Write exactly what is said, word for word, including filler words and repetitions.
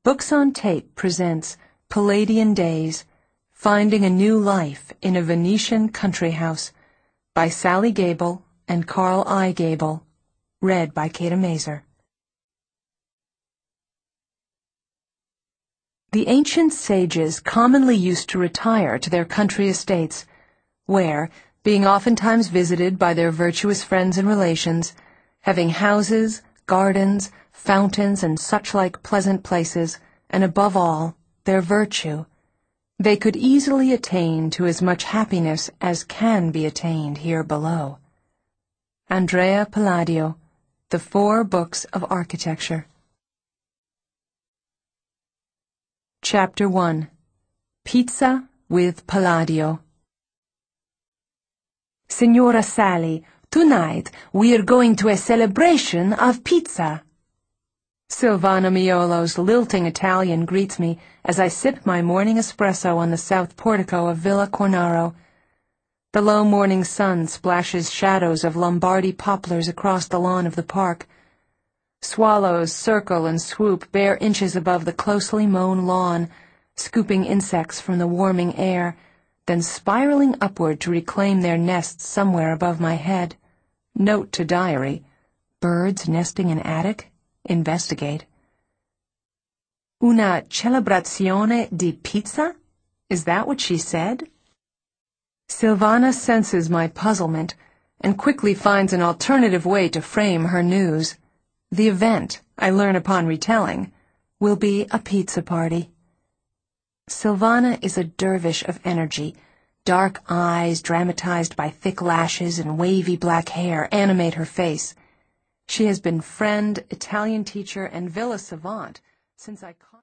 Books on Tape presents Palladian Days, Finding a New Life in a Venetian Country House by Sally Gable and Carl I. Gable, read by Kata Mazer. The ancient sages commonly used to retire to their country estates, where, being oftentimes visited by their virtuous friends and relations, having houses, gardens, fountains, and such-like pleasant places, and above all, their virtue, they could easily attain to as much happiness as can be attained here below. Andrea Palladio, The Four Books of Architecture. Chapter one. Pizza with Palladio. Signora Sally, tonight we're going to a celebration of pizza. Silvana Miolo's lilting Italian greets me as I sip my morning espresso on the south portico of Villa Cornaro. The low morning sun splashes shadows of Lombardy poplars across the lawn of the park. Swallows circle and swoop bare inches above the closely mown lawn, scooping insects from the warming air, then spiraling upward to reclaim their nests somewhere above my head. Note to diary: birds nesting in attic? Investigate. Una celebrazione di pizza? Is that what she said? Silvana senses my puzzlement and quickly finds an alternative way to frame her news. The event, I learn upon retelling, will be a pizza party. Silvana is a dervish of energy. Dark eyes, dramatized by thick lashes and wavy black hair, animate her face. She has been friend, Italian teacher, and villa savant since I caught